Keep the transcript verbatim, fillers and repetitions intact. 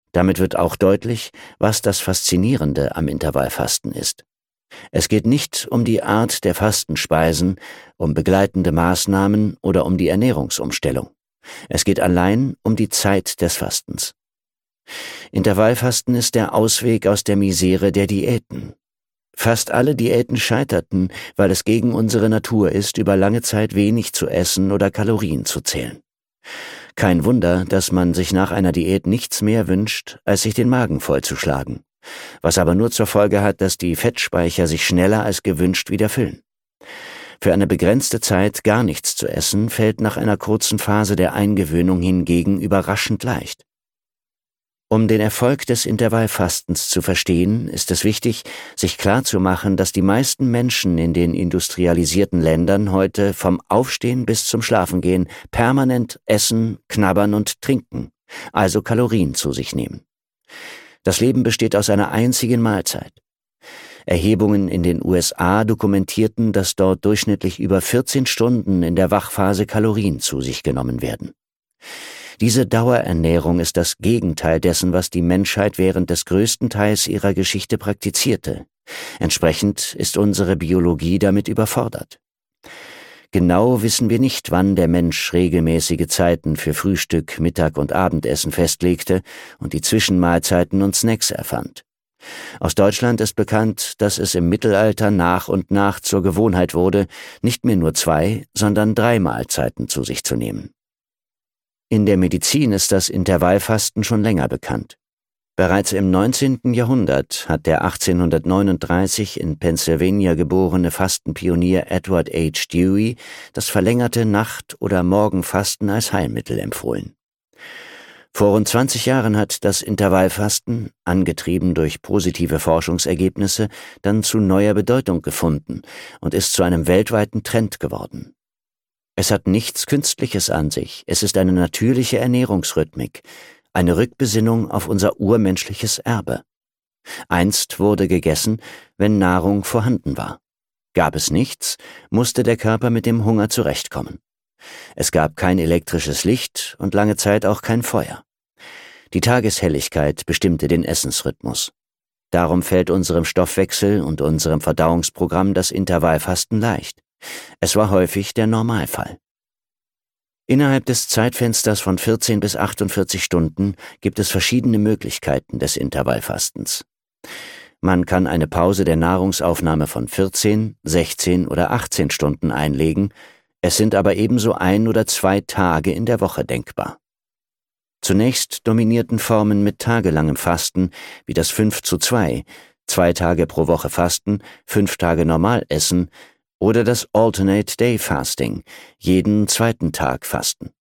Damit wird auch deutlich, was das Faszinierende am Intervallfasten ist. Es geht nicht um die Art der Fastenspeisen, um begleitende Maßnahmen oder um die Ernährungsumstellung. Es geht allein um die Zeit des Fastens. Intervallfasten ist der Ausweg aus der Misere der Diäten. Fast alle Diäten scheiterten, weil es gegen unsere Natur ist, über lange Zeit wenig zu essen oder Kalorien zu zählen. Kein Wunder, dass man sich nach einer Diät nichts mehr wünscht, als sich den Magen vollzuschlagen, was aber nur zur Folge hat, dass die Fettspeicher sich schneller als gewünscht wieder füllen. Für eine begrenzte Zeit gar nichts zu essen, fällt nach einer kurzen Phase der Eingewöhnung hingegen überraschend leicht. Um den Erfolg des Intervallfastens zu verstehen, ist es wichtig, sich klarzumachen, dass die meisten Menschen in den industrialisierten Ländern heute vom Aufstehen bis zum Schlafengehen permanent essen, knabbern und trinken, also Kalorien zu sich nehmen. Das Leben besteht aus einer einzigen Mahlzeit. Erhebungen in den U S A dokumentierten, dass dort durchschnittlich über vierzehn Stunden in der Wachphase Kalorien zu sich genommen werden. Diese Dauerernährung ist das Gegenteil dessen, was die Menschheit während des größten Teils ihrer Geschichte praktizierte. Entsprechend ist unsere Biologie damit überfordert. Genau wissen wir nicht, wann der Mensch regelmäßige Zeiten für Frühstück, Mittag und Abendessen festlegte und die Zwischenmahlzeiten und Snacks erfand. Aus Deutschland ist bekannt, dass es im Mittelalter nach und nach zur Gewohnheit wurde, nicht mehr nur zwei, sondern drei Mahlzeiten zu sich zu nehmen. In der Medizin ist das Intervallfasten schon länger bekannt. Bereits im neunzehnten Jahrhundert hat der achtzehnhundertneununddreißig in Pennsylvania geborene Fastenpionier Edward H. Dewey das verlängerte Nacht- oder Morgenfasten als Heilmittel empfohlen. Vor rund zwanzig Jahren hat das Intervallfasten, angetrieben durch positive Forschungsergebnisse, dann zu neuer Bedeutung gefunden und ist zu einem weltweiten Trend geworden. Es hat nichts Künstliches an sich, es ist eine natürliche Ernährungsrhythmik, eine Rückbesinnung auf unser urmenschliches Erbe. Einst wurde gegessen, wenn Nahrung vorhanden war. Gab es nichts, musste der Körper mit dem Hunger zurechtkommen. Es gab kein elektrisches Licht und lange Zeit auch kein Feuer. Die Tageshelligkeit bestimmte den Essensrhythmus. Darum fällt unserem Stoffwechsel und unserem Verdauungsprogramm das Intervallfasten leicht. Es war häufig der Normalfall. Innerhalb des Zeitfensters von vierzehn bis achtundvierzig Stunden gibt es verschiedene Möglichkeiten des Intervallfastens. Man kann eine Pause der Nahrungsaufnahme von vierzehn, sechzehn oder achtzehn Stunden einlegen, es sind aber ebenso ein oder zwei Tage in der Woche denkbar. Zunächst dominierten Formen mit tagelangem Fasten, wie das fünf zu zwei, zwei Tage pro Woche Fasten, fünf Tage normal essen, oder das Alternate Day Fasting, jeden zweiten Tag Fasten.